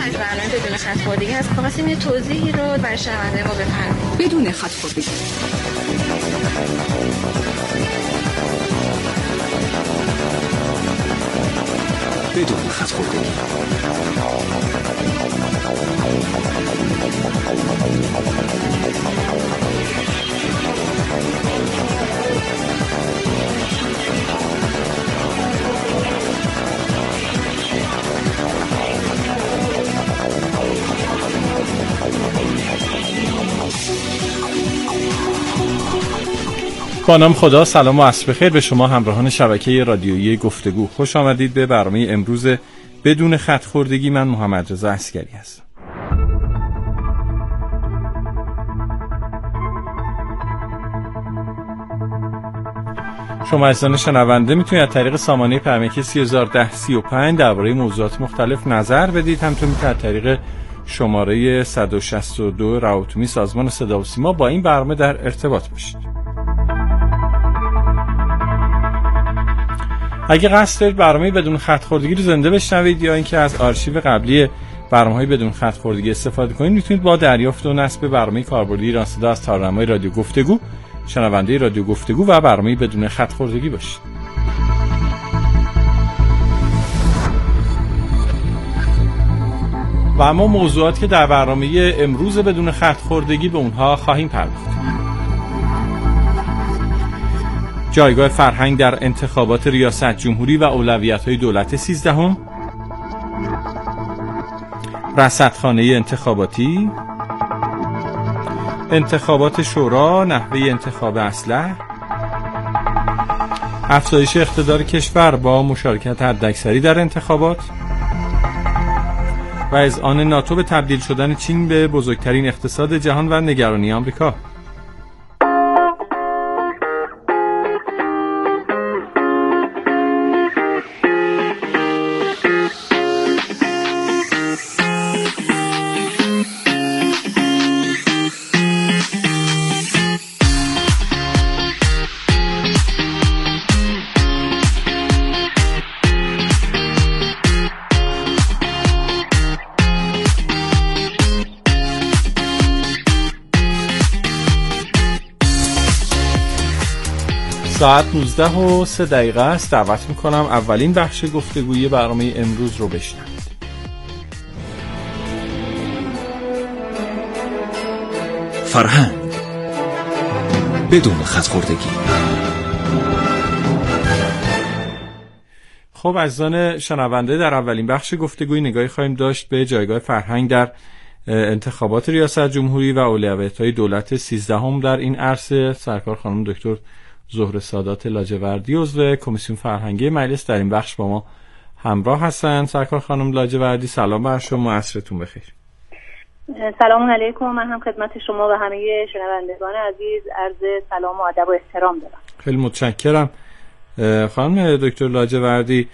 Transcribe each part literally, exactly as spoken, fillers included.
از برنامه بدون خط‌خوردگی هست. خواستیم یه توضیحی رو برای شنونده ما بفرمایید. بدون خط‌خوردگی. بدون خط‌خوردگی. با نام خدا، سلام و عصر بخیر به شما همراهان شبکه رادیویی گفتگو. خوش آمدید به برنامه امروز بدون خط‌خوردگی. من محمد رضا عسکری هستم. شما عزیزان شنونده میتونید از طریق سامانه پیامکی سی و ده سی و پنج درباره موضوعات مختلف نظر بدید. همینطور میتونید از طریق شماره صد و شصت و دو روابط سازمان صدا و سیما با این برنامه در ارتباط باشید. اگه قصد دارید برنامه بدون خط‌خوردگی رو زنده بشنوید یا اینکه از آرشیو قبلی برنامه‌های بدون خط‌خوردگی استفاده کنید، میتونید با دریافت و نصب برنامه کاربردی ایران صدا از تارنمای رادیو گفتگو شنونده رادیو گفتگو و برنامه بدون خط‌خوردگی باشید. و اما موضوعاتی که در برنامه امروز بدون خط‌خوردگی به اونها خواهیم پرداخت: جایگاه فرهنگ در انتخابات ریاست جمهوری و اولویت‌های دولت سیزدهم، رصدخانه انتخاباتی، انتخابات شورا، نحوه انتخاب اسلحه، افزایش اقتدار کشور با مشارکت حداکثری در انتخابات و اذعان ناتو به تبدیل شدن چین به بزرگترین اقتصاد جهان و نگرانی آمریکا. ساعت نوزده و سه دقیقه است. دعوت میکنم اولین بخش گفتگوی برنامه امروز رو بشنوید. فرهنگ بدون خط‌خوردگی. خب عزیزان شنونده، در اولین بخش گفتگوی نگاهی خواهیم داشت به جایگاه فرهنگ در انتخابات ریاست جمهوری و اولویت‌های دولت سیزدهم در این عرصه. سرکار خانم دکتر زهره سادات لاجوردی عضو کمیسیون فرهنگی مجلس در این بخش با ما همراه هستند. سرکار خانم لاجوردی، سلام بر شما، عصرتون بخیر. سلام علیکم. من هم خدمت شما و همه شنوندگان عزیز عرض سلام و ادب و احترام دارم. خیلی متشکرم. خانم دکتر لاجوردی،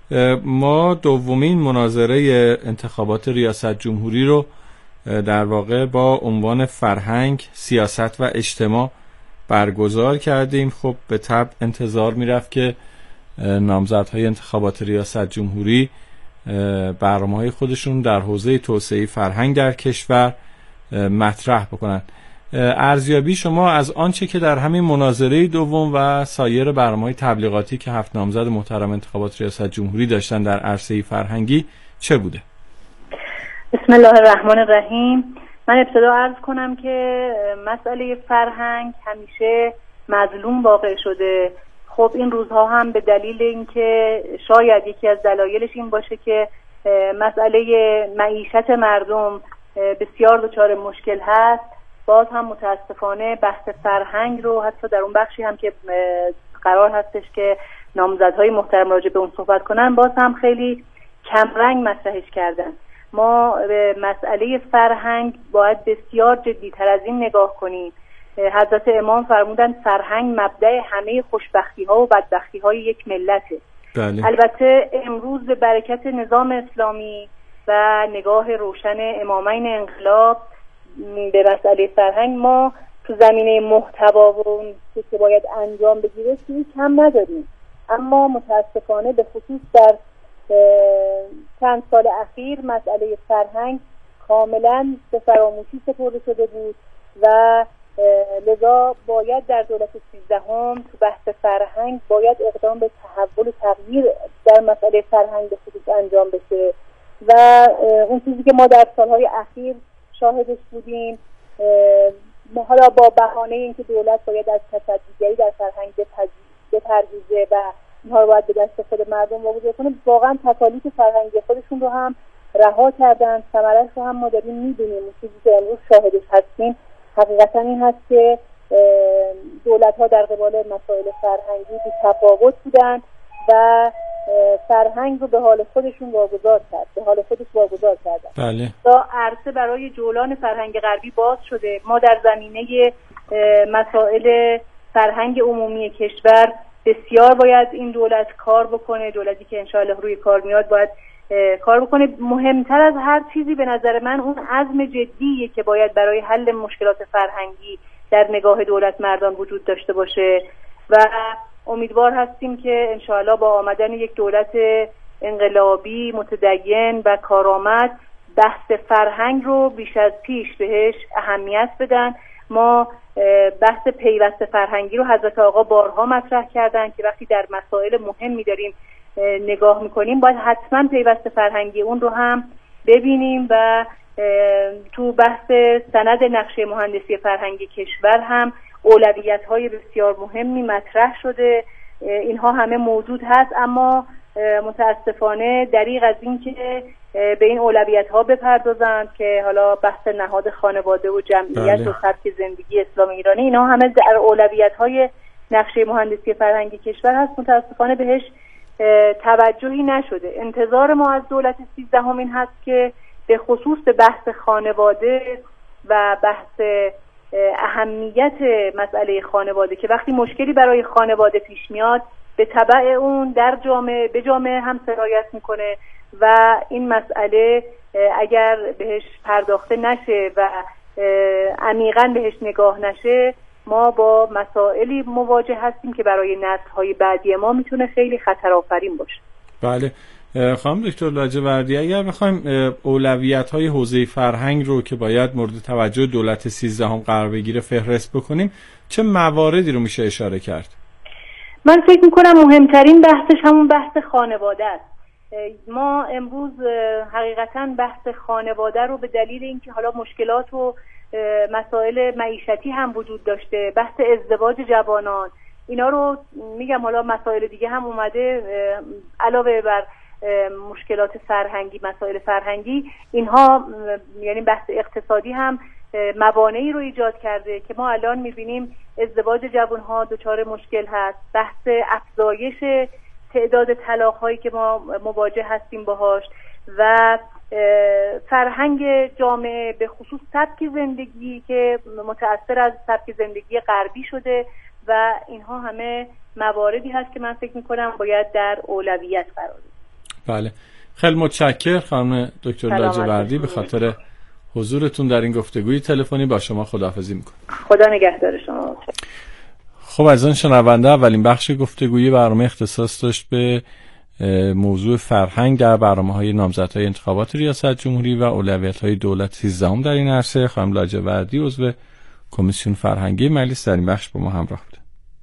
ما دومین مناظره انتخابات ریاست جمهوری رو در واقع با عنوان فرهنگ، سیاست و اجتماع برگزار کردیم. خب به طبع انتظار میرفت که نامزدهای انتخابات ریاست جمهوری برنامه‌های خودشون در حوزه توسعه فرهنگ در کشور مطرح بکنن. ارزیابی شما از آنچه که در همین مناظره دوم و سایر برنامه‌های تبلیغاتی که هفت نامزد محترم انتخابات ریاست جمهوری داشتن در عرصه فرهنگی چه بوده؟ بسم الله الرحمن الرحیم. من ابتدا عرض کنم که مسئله فرهنگ همیشه مظلوم واقع شده. خب این روزها هم به دلیل اینکه شاید یکی از دلایلش این باشه که مسئله معیشت مردم بسیار دچار مشکل هست، باز هم متاسفانه بحث فرهنگ رو حتی در اون بخشی هم که قرار هستش که نامزدهای محترم راجع به اون صحبت کنن، باز هم خیلی کمرنگ مطرحش کردن. ما به مسئله فرهنگ باید بسیار جدی‌تر از این نگاه کنیم. حضرت امام فرمودن فرهنگ مبدأ همه خوشبختی‌ها و بدبختی‌های یک ملته. بله. البته امروز به برکت نظام اسلامی و نگاه روشن امامین انقلاب به مسئله فرهنگ ما تو زمینه محتوا و اون که باید انجام بگیره چیزی کم نداریم، اما متاسفانه به خصوص در چند سال اخیر مسئله فرهنگ کاملا به فراموشی سپرده شده بود و لذا باید در دولت سیزدهم تو بحث فرهنگ باید اقدام به تحول و تغییر در مسئله فرهنگ به خصوص انجام بشه و اون چیزی که ما در سالهای اخیر شاهدش بودیم، ما حالا با بهانه اینکه دولت باید از تصدیگری در فرهنگ بپرهیزه و اینها رو باید به دست خود مردم واگذار کنه، واقعا تکالیف فرهنگی خودشون رو هم رها کردن. ثمرش رو هم ما داریم می‌بینیم. چیزی که امروز شاهدش هستیم حقیقتا این هست که دولت‌ها در قبال مسائل فرهنگی بی تفاوت بودن و فرهنگ رو به حال خودشون واگذار کرد به حال خودش واگذار کردن. بله. تا عرصه برای جولان فرهنگ غربی باز شده. ما در زمینه مسائل فرهنگ عمومی کشور بسیار باید این دولت کار بکنه. دولتی که انشاءالله روی کار میاد باید کار بکنه. مهمتر از هر چیزی به نظر من اون عزم جدیه که باید برای حل مشکلات فرهنگی در نگاه دولت مردان وجود داشته باشه و امیدوار هستیم که انشاءالله با آمدن یک دولت انقلابی متدین و کارآمد بحث فرهنگ رو بیش از پیش بهش اهمیت بدن. ما بحث پیوست فرهنگی رو حضرت آقا بارها مطرح کردن که وقتی در مسائل مهمی داریم نگاه میکنیم باید حتما پیوست فرهنگی اون رو هم ببینیم و تو بحث سند نقشه مهندسی فرهنگی کشور هم اولویت‌های بسیار مهمی مطرح شده. اینها همه موجود هست، اما متاسفانه دریغ از این که به این اولویت‌ها بپردازند که حالا بحث نهاد خانواده و جمعیت بله. و سبک زندگی اسلام ایرانی، اینها همه در اولویت‌های نقشه مهندسی فرهنگی کشور هست. متاسفانه بهش توجهی نشده. انتظار ما از دولت سیزدهم این هست که به خصوص به بحث خانواده و بحث اهمیت مسئله خانواده که وقتی مشکلی برای خانواده پیش میاد به تبع اون در جامعه به جامعه هم سرایت میکنه و این مسئله اگر بهش پرداخته نشه و عمیقاً بهش نگاه نشه ما با مسائلی مواجه هستیم که برای نسل‌های بعدی ما میتونه خیلی خطرآفرین باشه. بله خانم دکتر لاجوردی، اگر بخوایم اولویت‌های حوزه فرهنگ رو که باید مورد توجه دولت سیزدهم قرار بگیره فهرست بکنیم، چه مواردی رو میشه اشاره کرد؟ من فکر میکنم مهمترین بحثش همون بحث خانواده است. ما امروز حقیقتاً بحث خانواده رو به دلیل اینکه حالا مشکلات و مسائل معیشتی هم وجود داشته، بحث ازدواج جوانان، اینا رو میگم حالا مسائل دیگه هم اومده علاوه بر مشکلات فرهنگی، مسائل فرهنگی، اینها یعنی بحث اقتصادی هم موانعی رو ایجاد کرده که ما الان میبینیم ازدواج جوانها دچار مشکل هست. بحث افزایش تعداد طلاق‌هایی که ما مواجه هستیم باهاش و فرهنگ جامعه به خصوص سبک زندگی که متأثر از سبک زندگی غربی شده و اینها همه مواردی هست که من فکر میکنم باید در اولویت قرار بگیره. بله خیلی متشکرم خانم دکتر لاجوردی به خاطر حضورتون در این گفتگوی تلفنی. با شما خداحافظی میکنم. خدا نگهدار شما. خب عزیزان شنونده، اولین بخش گفتگوی برنامه اختصاص داشت به موضوع فرهنگ در برنامه‌های نامزدهای انتخابات ریاست جمهوری و اولویت‌های دولت سیزدهم در این عرصه. خانم لاجوردی عضو کمیسیون فرهنگی مجلس در این بخش با ما همراه بود.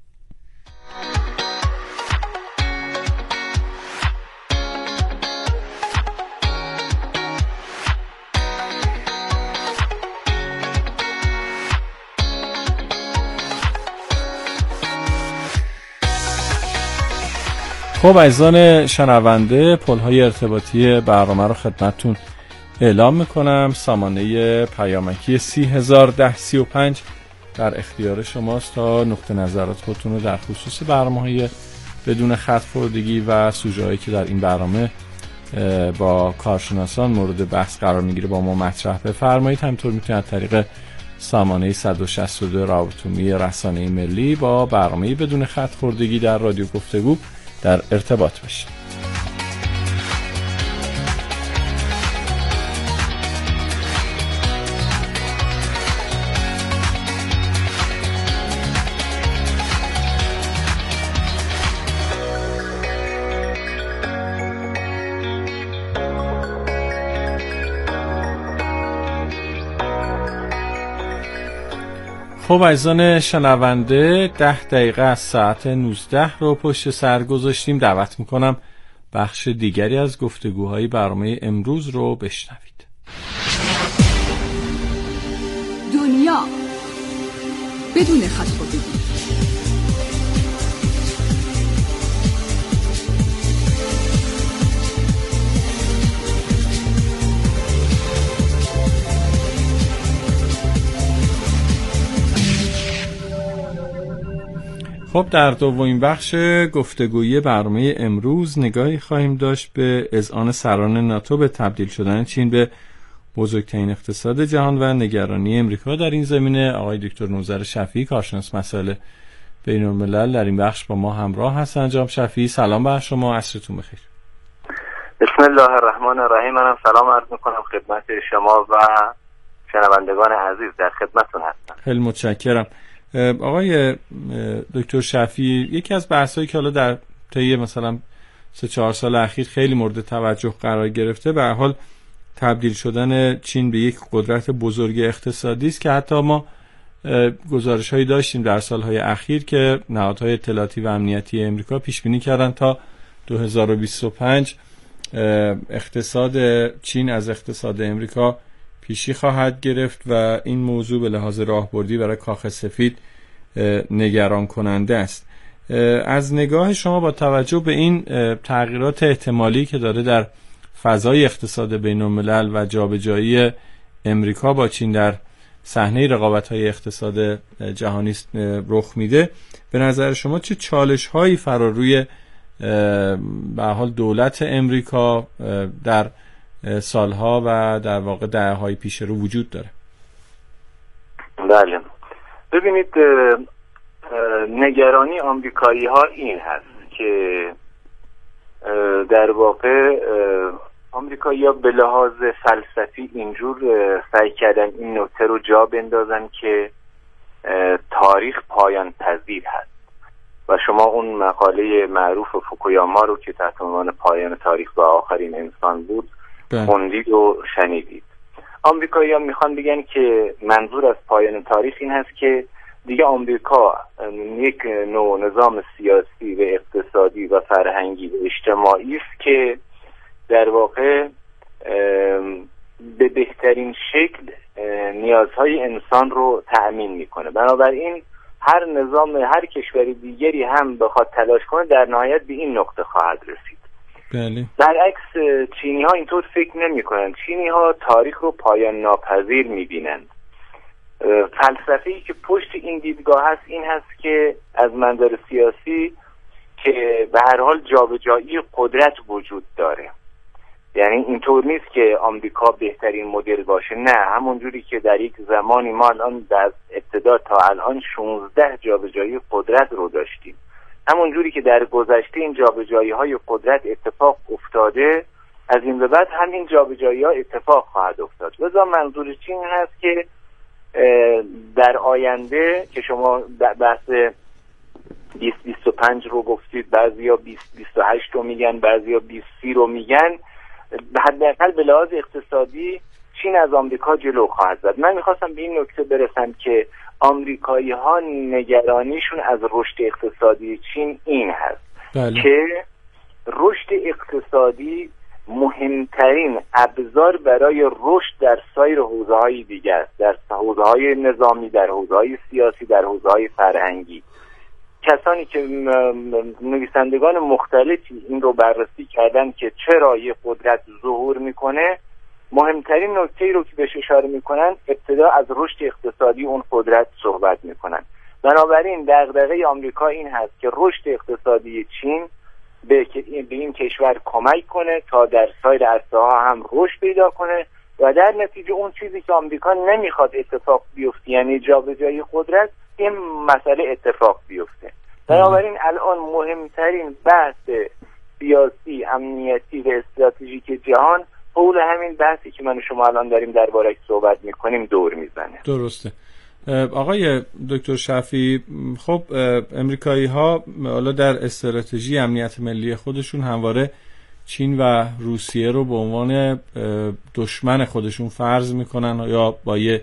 خب عزیزان شنونده، پل‌های ارتباطی برنامه رو خدمتتون اعلام میکنم. سامانه پیامکی سی هزار ده سی و پنج در اختیار شماست تا نقطه نظرات خودتون رو در خصوص برنامه‌های بدون خط خوردگی و سوژه‌هایی که در این برنامه با کارشناسان مورد بحث قرار میگیره با ما مطرح بفرمایید. همینطور میتونید از طریق سامانه صد و شصت و دو روابط عمومی رسانه ملی با برنامه بدون خط خوردگی در رادیو گفتگو در ارتباط بشید. خب عزیزان شنونده، ده دقیقه از ساعت نوزده رو پشت سر گذاشتیم. دعوت میکنم بخش دیگری از گفتگوهای برنامه امروز رو بشنوید. دنیا بدون خط‌خطی. خب در دومین بخش گفتگوی برنامه امروز نگاهی خواهیم داشت به اذعان سران ناتو به تبدیل شدن چین به بزرگترین اقتصاد جهان و نگرانی امریکا در این زمینه. آقای دکتر نوذر شفیعی، کارشناس مسائل بین الملل، در این بخش با ما همراه هستند. جناب شفیعی سلام بر شما، عصرتون بخیر. بسم الله الرحمن الرحیم. منم سلام عرض میکنم خدمت شما و شنوندگان عزیز، در خدمتتون هستم. خیلی متشکرم. آقای دکتر شفیعی، یکی از بحثایی که حالا در طی مثلا سه چهار سال اخیر خیلی مورد توجه قرار گرفته، به هر حال تبدیل شدن چین به یک قدرت بزرگ اقتصادی است که حتی ما گزارش‌هایی داشتیم در سال‌های اخیر که نهادهای اطلاعاتی و امنیتی امریکا پیش بینی کردن تا دو هزار و بیست و پنج اقتصاد چین از اقتصاد امریکا پیشی خواهد گرفت و این موضوع به لحاظ راهبردی برای کاخ سفید نگران کننده است. از نگاه شما با توجه به این تغییرات احتمالی که داره در فضای اقتصاد بین الملل و جابجایی امریکا با چین در صحنه رقابت‌های اقتصاد جهانی رخ میده، به نظر شما چه چالش‌هایی فراروی به حال دولت امریکا در سالها و در واقع دهه‌های پیش رو وجود داره؟ بله، ببینید نگرانی آمریکایی‌ها این هست که در واقع آمریکایی‌ها به لحاظ فلسفی اینجور سعی کردن این نکته رو جا بندازن که تاریخ پایان پذیر هست و شما اون مقاله معروف فوکویاما رو که تحت عنوان پایان تاریخ و آخرین انسان بود خوندید و شنیدید. آمریکایی‌ها میخوان بگن که منظور از پایان تاریخ این هست که دیگه آمریکا یک نوع نظام سیاسی و اقتصادی و فرهنگی و اجتماعی است که در واقع به بهترین شکل نیازهای انسان رو تأمین میکنه. بنابراین هر نظام، هر کشور دیگری هم بخواد تلاش کنه در نهایت به این نقطه خواهد رسید. بله. برعکس چینی ها اینطور فکر نمی کنند. چینی ها تاریخ رو پایان ناپذیر می بینند. فلسفه‌ای که پشت این دیدگاه هست این هست که از منظر سیاسی که به هر حال جابجایی قدرت وجود داره. یعنی اینطور نیست که آمریکا بهترین مدل باشه، نه، همونجوری که در یک زمانی ما الان از ابتدا تا الان شانزده جابجایی قدرت رو داشتیم، همونجوری که در گذشته این جابجایی های قدرت اتفاق افتاده، از این به بعد همین جابجایی ها اتفاق خواهد افتاد. لذا منظور چین این هست که در آینده که شما بحث بیست بیست و پنج رو گفتید، بعضیا بیست بیست و هشت رو میگن، بعضیا بیست سی رو میگن، حداقل به لحاظ اقتصادی چین از آمریکا جلو خواهد زد. من میخواستم به این نکته برسم که آمریکایی ها نگرانیشون از رشد اقتصادی چین این هست بله. که رشد اقتصادی مهمترین ابزار برای رشد در سایر حوزه‌های دیگر است، در حوزه‌های نظامی، در حوزه‌های سیاسی، در حوزه‌های فرهنگی. کسانی که نویسندگان مختلفی این رو بررسی کردن که چرا یه قدرت ظهور میکنه، مهمترین نکته‌ای رو که بهش اشاره میکنن ابتدا از رشد اقتصادی اون قدرت صحبت میکنن. بنابراین دغدغه آمریکا این هست که رشد اقتصادی چین به این کشور کمک کنه تا در سایر عرصه‌ها هم رشد پیدا کنه و در نتیجه اون چیزی که آمریکا نمیخواد اتفاق بیفته، یعنی جابجایی قدرت، این مسئله اتفاق بیفته. بنابراین الان مهمترین بحث سیاسی، امنیتی و استراتژیک جهان حول همین بحثی که من و شما الان داریم درباره‌اش صحبت میکنیم دور میزنه. درسته. آقای دکتر شفیعی، خب امریکایی ها حالا در استراتژی امنیت ملی خودشون همواره چین و روسیه رو به عنوان دشمن خودشون فرض میکنن یا با یه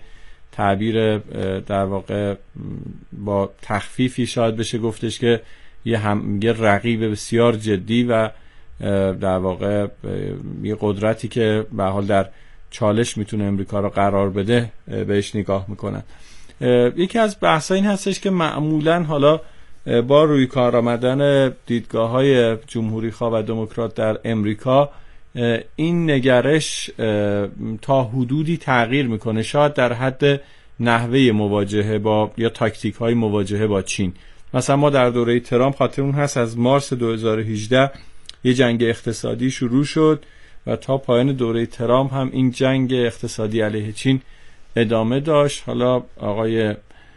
تعبیر در واقع با تخفیفی شاید بشه گفتش که یه هم یه رقیب بسیار جدی و در واقع یه قدرتی که به حال در چالش میتونه امریکا رو قرار بده بهش نگاه میکنن. یکی از بحث‌ها این هستش که معمولاً حالا با روی کار آمدن دیدگاه‌های جمهوری‌خواه و دموکرات در امریکا این نگرش تا حدودی تغییر میکنه، شاید در حد نحوه مواجهه با یا تاکتیک‌های مواجهه با چین. مثلا ما در دوره ترامپ خاطرمون هست از مارس دو هزار و هجده یه جنگ اقتصادی شروع شد و تا پایان دوره ترامپ هم این جنگ اقتصادی علیه چین ادامه داشت. حالا آقای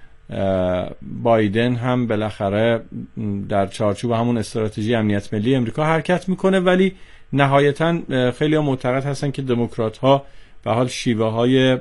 بایدن هم بالاخره در چارچوب همون استراتژی امنیت ملی امریکا حرکت میکنه، ولی نهایتاً خیلی ها معتقد هستن که دموکرات ها به حال شیوه های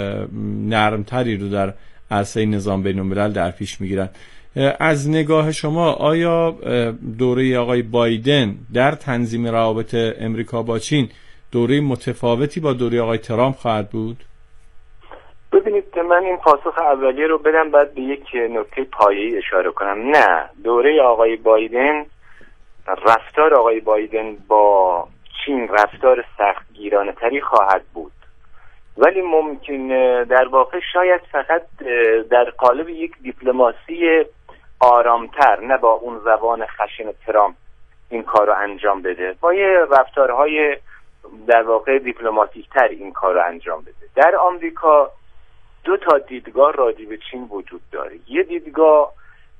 نرمتری رو در عرصه نظام بین الملل در پیش میگیرن. از نگاه شما آیا دوره آقای بایدن در تنظیم روابط امریکا با چین دوره متفاوتی با دوره آقای ترامپ خواهد بود؟ ببینید، من این پاسخ اولیه رو بدم بعد به یک نکته پایه‌ای اشاره کنم. نه، دوره آقای بایدن، رفتار آقای بایدن با چین رفتار سختگیرانه تری خواهد بود، ولی ممکن در واقع شاید فقط در قالب یک دیپلماسی آرامتر، نه با اون زبان خشن ترامپ این کار رو انجام بده، با یه رفتارهای در واقع دیپلماتیک تر این کار رو انجام بده. در آمریکا دو تا دیدگاه راجع به چین وجود داره. یه دیدگاه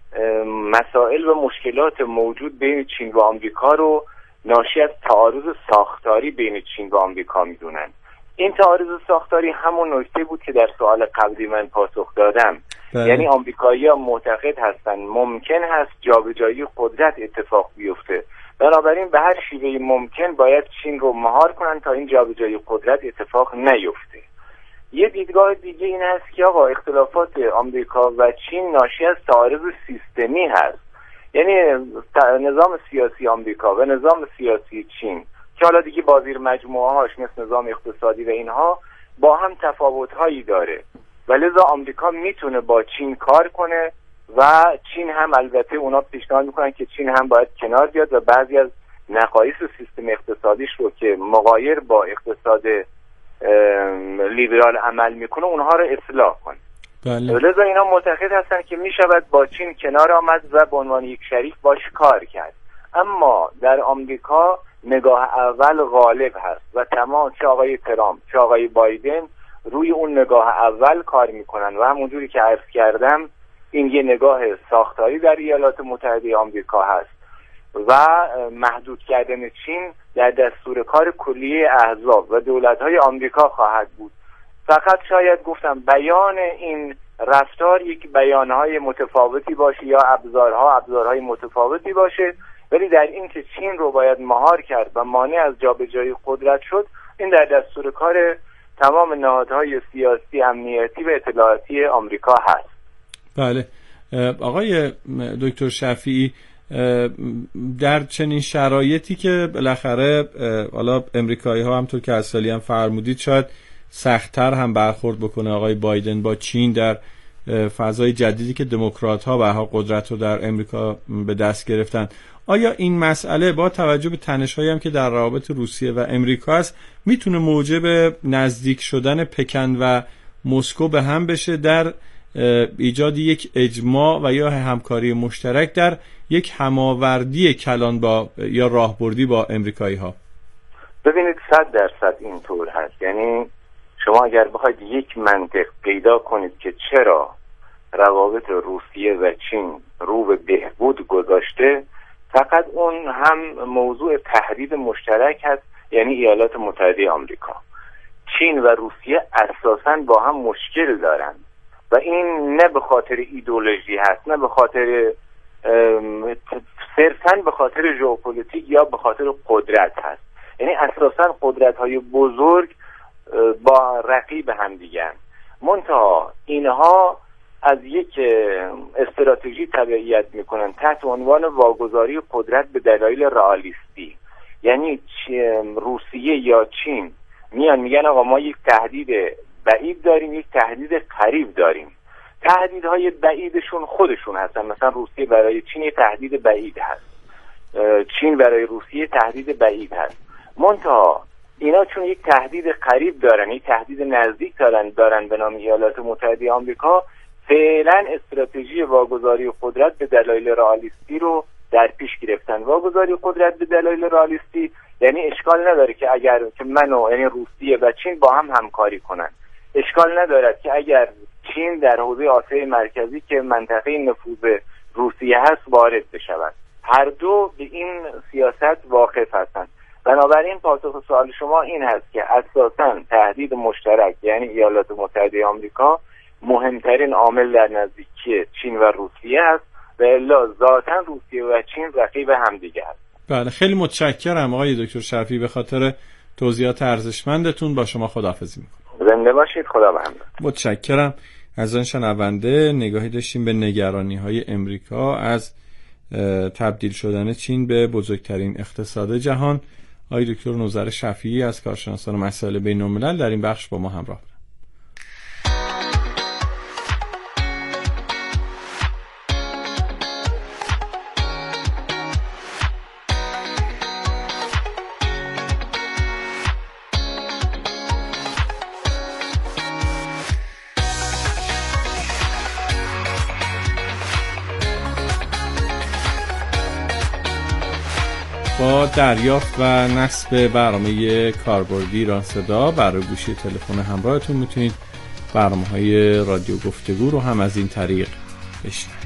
مسائل و مشکلات موجود بین چین و آمریکا رو ناشی از تعارض ساختاری بین چین و آمریکا میدونن. این تعارض ساختاری همون نکته بود که در سوال قبلی من پاسخ دادم. بله. یعنی آمریکایی‌ها معتقد هستن ممکن هست جابجایی قدرت اتفاق بیفته، بنابراین به هر شیوهی ممکن باید چین رو مهار کنن تا این جابجایی قدرت اتفاق نیفته. یه دیدگاه دیگه این هست که آقا اختلافات آمریکا و چین ناشی از تعارض سیستمی هست، یعنی نظام سیاسی آمریکا و نظام سیاسی چین که حالا دیگه با زیر مجموعه هاش مثل نظام اقتصادی و اینها با هم تفاوت‌هایی داره و لذا آمریکا میتونه با چین کار کنه و چین هم البته اونا پیشنهاد میکنن که چین هم باید کنار بیاد و بعضی از نقایص سیستم اقتصادیش رو که مغایر با اقتصاد لیبرال عمل میکنه اونها رو اصلاح کنه. بله. لذا اینا معتقد هستن که میشود با چین کنار آمد و به عنوان یک شریک باش کار کرد. اما در آمریکا نگاه اول غالب هست و تمام چه آقای ترامپ چه آقای بایدن روی اون نگاه اول کار میکنن و همونجوری که عرض کردم این یه نگاه ساختاری در ایالات متحده آمریکا هست و محدود کردن چین در دستور کار کلیه احزاب و دولت‌های آمریکا خواهد بود. فقط شاید گفتم بیان این رفتار یک بیانهای متفاوتی باشه یا ابزارها ابزارهای متفاوتی باشه، ولی در این که چین رو باید مهار کرد و مانع از جابجایی قدرت شد، این در دستور کار تمام نهادهای سیاسی، امنیتی و اطلاعاتی آمریکا هست. بله. آقای دکتر شفیعی، در چنین شرایطی که بالاخره حالا امریکایی ها همطور که از سالی هم فرمودید شاید سخت‌تر هم برخورد بکنه آقای بایدن با چین در فضای جدیدی که دموکرات ها به قدرت رو در امریکا به دست گرفتن، آیا این مسئله با توجه به تنش‌هایی هم که در روابط روسیه و امریکا است میتونه موجب نزدیک شدن پکن و مسکو به هم بشه در ایجاد یک اجماع و یا همکاری مشترک در یک هماوردی کلان با یا راهبردی با امریکایی ها؟ ببینید صد درصد اینطور هست. یعنی شما اگر بخواید یک منطق پیدا کنید که چرا روابط روسیه و چین رو به بهبود گذاشته، فقط اون هم موضوع تهدید مشترک هست، یعنی ایالات متحده آمریکا. چین و روسیه اساساً با هم مشکل دارن و این نه به خاطر ایدئولوژی هست، نه به خاطر صرفاً به خاطر ژئوپلیتیک یا به خاطر قدرت هست. یعنی اساساً قدرت‌های بزرگ با رقیب هم دیگه. منتها اینها از یک استراتژی تبعیت میکنن تحت عنوان واگذاری قدرت به دلایل رئالیستی. یعنی روسیه یا چین میان میگن آقا ما یک تهدید بعید داریم، یک تهدید قریب داریم. تهدیدهای بعیدشون خودشون هستن. مثلا روسیه برای چین یک تهدید بعید هست، چین برای روسیه تهدید بعید هست. منتها اینا چون یک تهدید قریب دارن، یک تهدید نزدیک دارن دارن به نام ایالات متحده آمریکا، فعلا استراتژی واگذاری قدرت به دلایل رئالیستی رو در پیش گرفتن. واگذاری قدرت به دلایل رئالیستی یعنی اشکال نداره که اگر که من و یعنی روسیه و چین با هم همکاری کنن، اشکال ندارد که اگر چین در حوزه آسیای مرکزی که منطقه نفوذ روسیه هست وارد بشود. هر دو به این سیاست واقف هستند. بنابراین پاسخ سوال شما این هست که اساساً تهدید مشترک یعنی ایالات متحده آمریکا مهمترین عامل در نزدیکی چین و روسیه است و الا ذاتاً روسیه و چین رقیب همدیگه هست. بله، خیلی متشکرم آقای دکتر شرفی به خاطر توضیحات ارزشمندتون. با شما خداحافظی میکنم. زنده باشید. خدا بهمون. متشکرم. از آن شنونده نگاهی داشتیم به نگرانی‌های امریکا از تبدیل شدن چین به بزرگترین اقتصاد جهان. آقای دکتر نوذر شفیعی از کارشناسان مسائل بین‌الملل در این بخش با ما همراه بودند. با دریافت و نصب برنامه کاربردی ایران صدا برای گوشی تلفن همراهتون میتونید برنامه‌های رادیو گفتگو رو هم از این طریق بشنوید.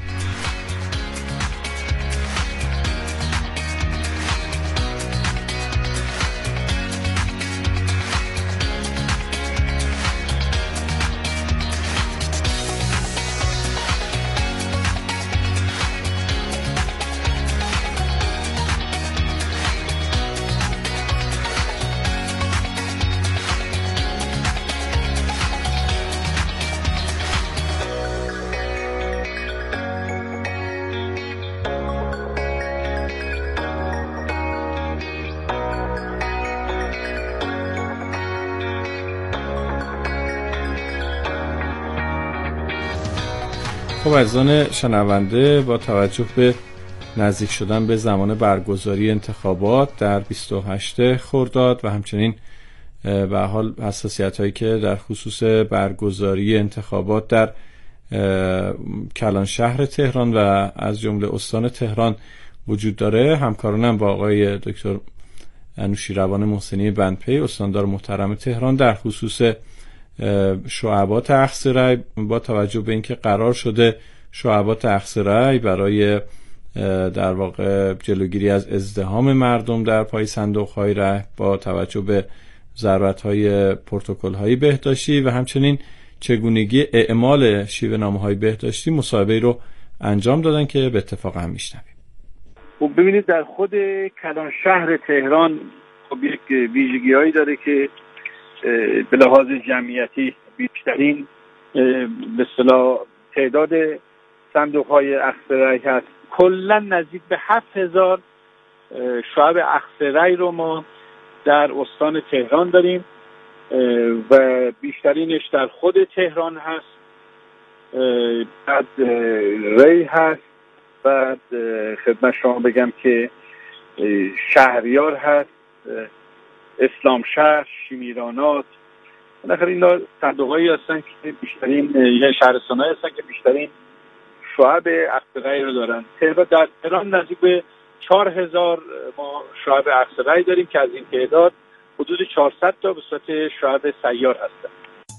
خب عزیزان شنونده، با توجه به نزدیک شدن به زمان برگزاری انتخابات در بیست و هشتم خرداد و همچنین به حال حساسیت هایی که در خصوص برگزاری انتخابات در کلان شهر تهران و از جمله استان تهران وجود داره، همکارانم با آقای دکتر انوشیروان محسنی بندپی استاندار محترم تهران در خصوص شعبات اخذ رای، با توجه به اینکه قرار شده شعبات اخذ رای برای در واقع جلوگیری از ازدحام مردم در پای صندوق‌های رای، با توجه به ضرورت‌های پروتکل‌های بهداشتی و همچنین چگونگی اعمال شیوه نامه‌های بهداشتی، مصاحبه‌ای رو انجام دادن که به اتفاق هم میشنویم. خب ببینید در خود کلان شهر تهران خب یک ویژگی‌هایی داره که به لحاظ جمعیتی بیشترین به اصطلاح تعداد صندوق‌های اخذ رای هست. کلا نزدیک به هفت هزار شعب اخذ رای رو ما در استان تهران داریم و بیشترینش در خود تهران هست، بعد ری هست، بعد خدمت شما بگم که شهریار هست، اسلام شهر، شیمیرانات. بالاخره اینا صندوق‌هایی هستن که بیشترین یه شهرستان‌هایی هستن که بیشترین شعب اخذ رای رو دارن. تعداد در تهران نزدیک به چهار هزار ما شعب اخذ رای داریم که از این تعداد حدود چهارصد تا به صورت شعب سیار هستن.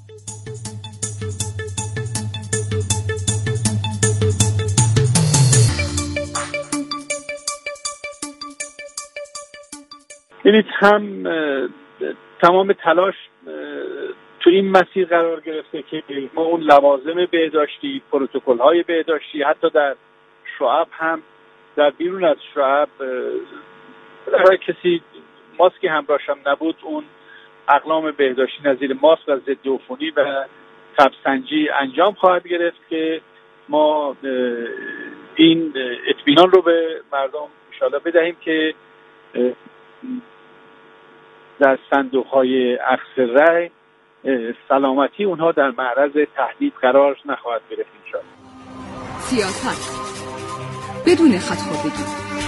یعنی هم تمام تلاش تو این مسیر قرار گرفته که ما اون لوازم بهداشتی، پروتکل‌های بهداشتی، حتی در شعب هم در بیرون از شعب برای کسی ماسکی همراهش هم نبود، اون اقلام بهداشتی نظیر ماسک و ضد عفونی و تبسنجی انجام خواهد گرفت که ما این اطمینان رو به مردم انشاءالله بدهیم که در صندوق‌های اخذ رای سلامتی اونها در معرض تهدید قرار نخواهد گرفت انشاءالله. سیاست بدون خط‌خوردگی.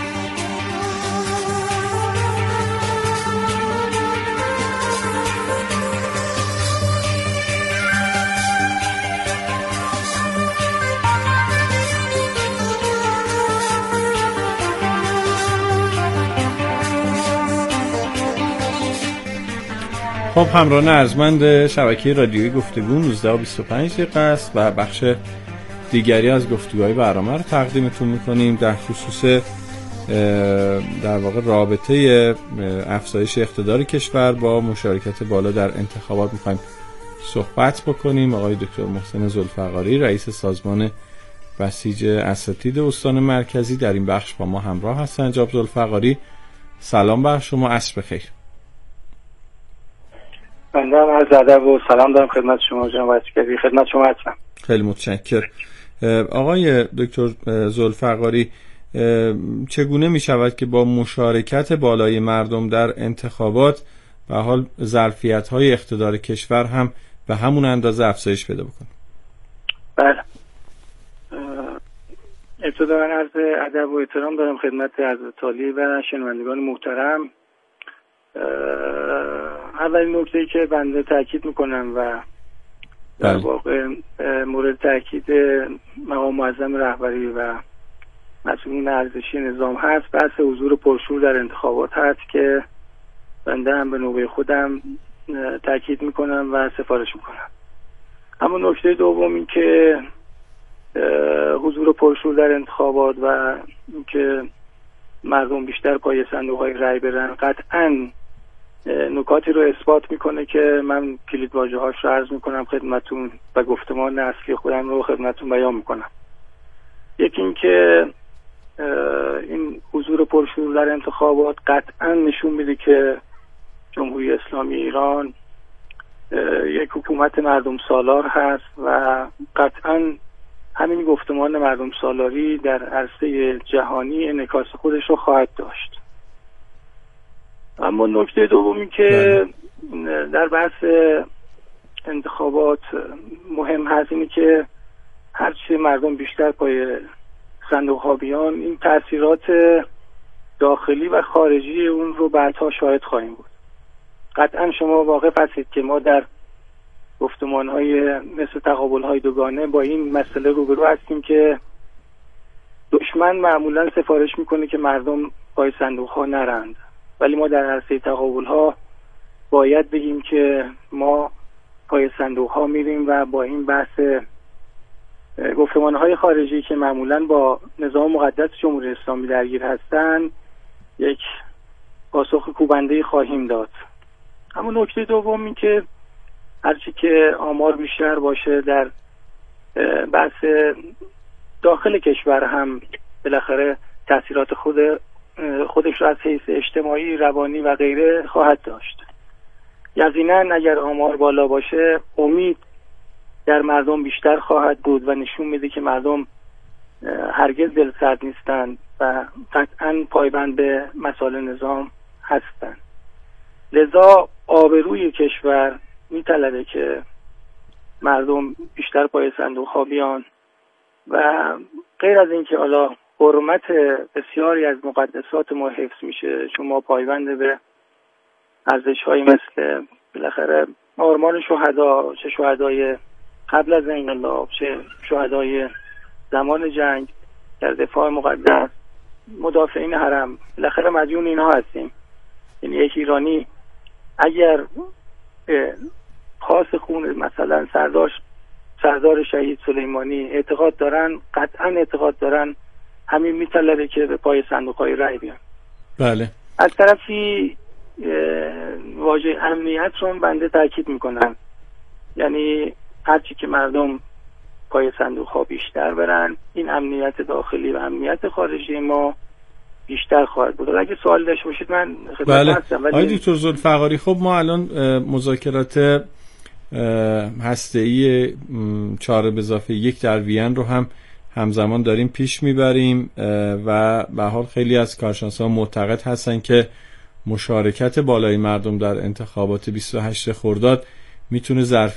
خب همراهان ارجمند شبکه رادیویی گفتگو نوزده و بیست و پنج دقیقه است و بخش دیگری از گفتگوهای برنامه رو تقدیمتون میکنیم در خصوص در واقع رابطه افزایش اقتدار کشور با مشارکت بالا در انتخابات میخوایم صحبت بکنیم. آقای دکتر محسن ذوالفقاری رئیس سازمان بسیج اساتید استان مرکزی در این بخش با ما همراه هستند. جناب ذوالفقاری سلام بر شما، عصر بخیر. بنده هم عرض ادب و سلام دارم خدمت شما جناب اسکری، خدمت شما هستم. خیلی متشکرم. آقای دکتر ذوالفقاری، چگونه می شود که با مشارکت بالای مردم در انتخابات به حال ظرفیت‌های اقتدار کشور هم به همون اندازه افزایش پیدا بکنه؟ بله، ابتدا عرض ادب و احترام دارم خدمت حضرت عالی و شنوندگان محترم. اولین نکته‌ای که بنده تاکید میکنم و در واقع مورد تاکید مقام معظم رهبری و مسئولین ارزشی نظام هست، بحث حضور پرشور در انتخابات هست که بنده هم به نوبه خودم تاکید میکنم و سفارش میکنم. اما نکته دوم این که حضور پرشور در انتخابات و اینکه مردم بیشتر پای صندوق‌های رای برن قطعاً نکاتی رو اثبات میکنه که من کلید واژه‌هاش رو عرض میکنم خدمتون و گفتمان اصلی خودم رو خدمتون بیان میکنم. یکی این که این حضور پرشور در انتخابات قطعا نشون میده که جمهوری اسلامی ایران یک حکومت مردم سالار هست و قطعا همین گفتمان مردم سالاری در عرصه جهانی انعکاس خودش رو خواهد داشت. اما نکته دومی که در بحث انتخابات مهم هست اینه که هرچی مردم بیشتر پای صندوق ها بیان، این تأثیرات داخلی و خارجی اون رو بعدها شاهد خواهیم بود. قطعا شما واقف هستید که ما در گفتمان های مثل تقابل های دوگانه با این مسئله روبرو هستیم که دشمن معمولا سفارش میکنه که مردم پای صندوق ها نرند، ولی ما در عرصه تقابل ها باید بگیم که ما پای صندوق ها میریم و با این بحث گفتمان های خارجی که معمولا با نظام مقدس جمهوری اسلامی درگیر هستن یک پاسخ کوبنده خواهیم داد. اما نکته دوم این که هرچی که آمار بیشتر باشه در بحث داخل کشور هم بالاخره تأثیرات خود خودش را از حیث اجتماعی، روانی و غیره خواهد داشت. یقینا اگر آمار بالا باشه امید در مردم بیشتر خواهد بود و نشون میده که مردم هرگز دلسرد نیستند و قطعا پایبند به مسائل نظام هستند. لذا آبروی کشور میطلبه که مردم بیشتر پای صندوق ها بیان و غیر از این که حالا حرمت بسیاری از مقدسات ما حفظ میشه، چون ما پایبند به ارزش های مثل بالاخره آرمان شهدا، چه شهدای قبل از انقلاب چه شهدای زمان جنگ در دفاع مقدس، مدافعین حرم، بالاخره مدیون اینها هستیم. یعنی یک ایرانی اگر خاص خون مثلا سردار سردار شهید سلیمانی اعتقاد دارن، قطعا اعتقاد دارن همین میطلبه که به پای صندوق‌های رای بیان. بله. از طرفی واژه امنیت رو بنده تاکید میکنم، یعنی هرچی که مردم پای صندوق‌ها بیشتر برن، این امنیت داخلی و امنیت خارجی ما بیشتر خواهد بود. اگه سوال داشته باشید من خدمت بله. هستم. آقای دکتر ذوالفقاری، خب ما الان مذاکرات هسته‌ای چهار به اضافه یک در وین رو هم همزمان داریم پیش میبریم و به حال خیلی از کارشناسان معتقد هستن که مشارکت بالای مردم در انتخابات بیست و هشت خرداد میتونه ظرف